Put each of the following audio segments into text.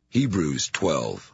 Hebrews 12.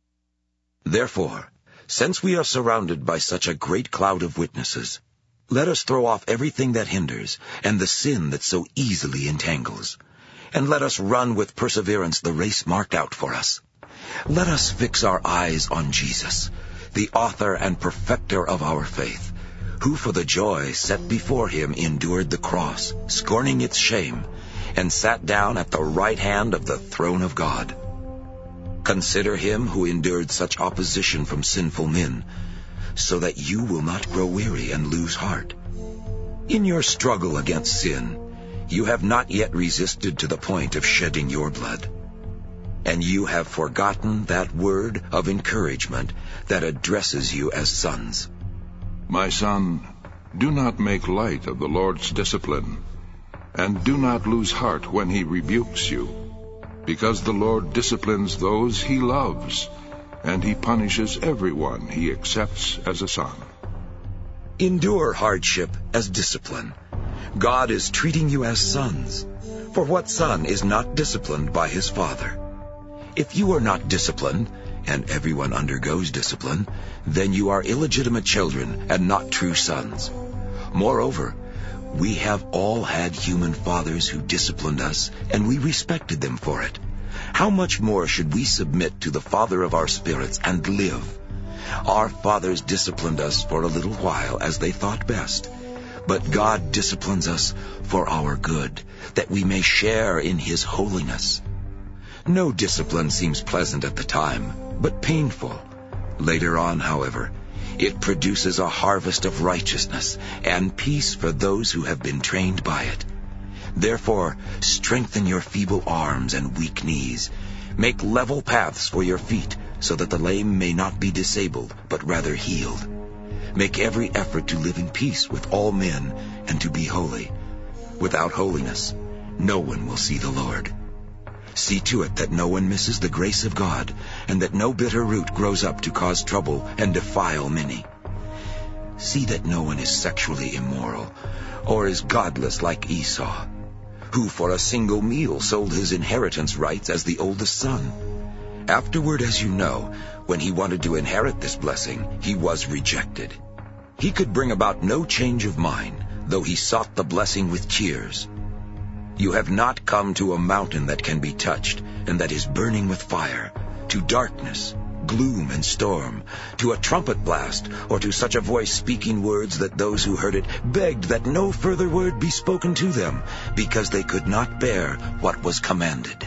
Therefore, since we are surrounded by such a great cloud of witnesses, let us throw off everything that hinders and the sin that so easily entangles, and let us run with perseverance the race marked out for us. Let us fix our eyes on Jesus, the author and perfecter of our faith, who for the joy set before him endured the cross, scorning its shame, and sat down at the right hand of the throne of God. Consider him who endured such opposition from sinful men, so that you will not grow weary and lose heart. In your struggle against sin, you have not yet resisted to the point of shedding your blood. And you have forgotten that word of encouragement that addresses you as sons. My son, do not make light of the Lord's discipline, and do not lose heart when he rebukes you, because the Lord disciplines those he loves, and he punishes everyone he accepts as a son. Endure hardship as discipline. God is treating you as sons. For what son is not disciplined by his father? If you are not disciplined, and everyone undergoes discipline, then you are illegitimate children and not true sons. Moreover, we have all had human fathers who disciplined us, and we respected them for it. How much more should we submit to the Father of our spirits and live? Our fathers disciplined us for a little while as they thought best, but God disciplines us for our good, that we may share in his holiness. No discipline seems pleasant at the time, but painful. Later on, however, it produces a harvest of righteousness and peace for those who have been trained by it. Therefore, strengthen your feeble arms and weak knees. Make level paths for your feet, so that the lame may not be disabled, but rather healed. Make every effort to live in peace with all men and to be holy. Without holiness, no one will see the Lord. See to it that no one misses the grace of God, and that no bitter root grows up to cause trouble and defile many. See that no one is sexually immoral, or is godless like Esau, who for a single meal sold his inheritance rights as the oldest son. Afterward, as you know, when he wanted to inherit this blessing, he was rejected. He could bring about no change of mind, though he sought the blessing with tears. You have not come to a mountain that can be touched, and that is burning with fire, to darkness, gloom and storm, to a trumpet blast, or to such a voice speaking words that those who heard it begged that no further word be spoken to them, because they could not bear what was commanded.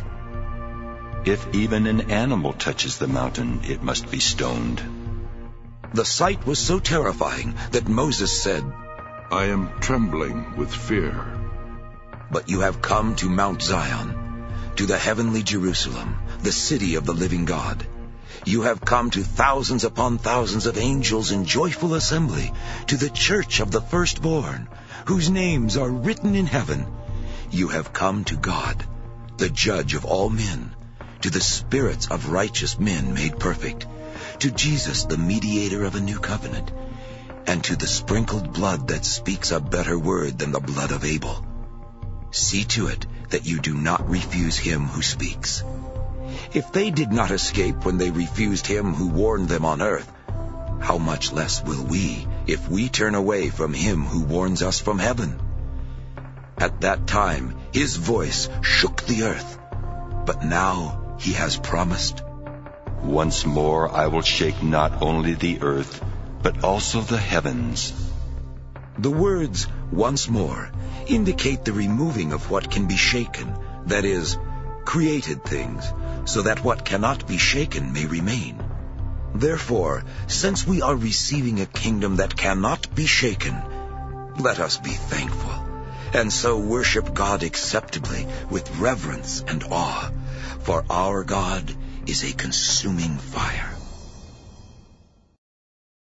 If even an animal touches the mountain, it must be stoned. The sight was so terrifying that Moses said, I am trembling with fear. But you have come to Mount Zion, to the heavenly Jerusalem, the city of the living God. You have come to thousands upon thousands of angels in joyful assembly, to the church of the firstborn, whose names are written in heaven. You have come to God, the judge of all men, to the spirits of righteous men made perfect, to Jesus, the mediator of a new covenant, and to the sprinkled blood that speaks a better word than the blood of Abel. See to it that you do not refuse him who speaks. If they did not escape when they refused him who warned them on earth, how much less will we, if we turn away from him who warns us from heaven? At that time his voice shook the earth, but now he has promised, Once more I will shake not only the earth, but also the heavens. The words, once more, indicate the removing of what can be shaken, that is, created things, so that what cannot be shaken may remain. Therefore, since we are receiving a kingdom that cannot be shaken, let us be thankful, and so worship God acceptably with reverence and awe, for our God is a consuming fire.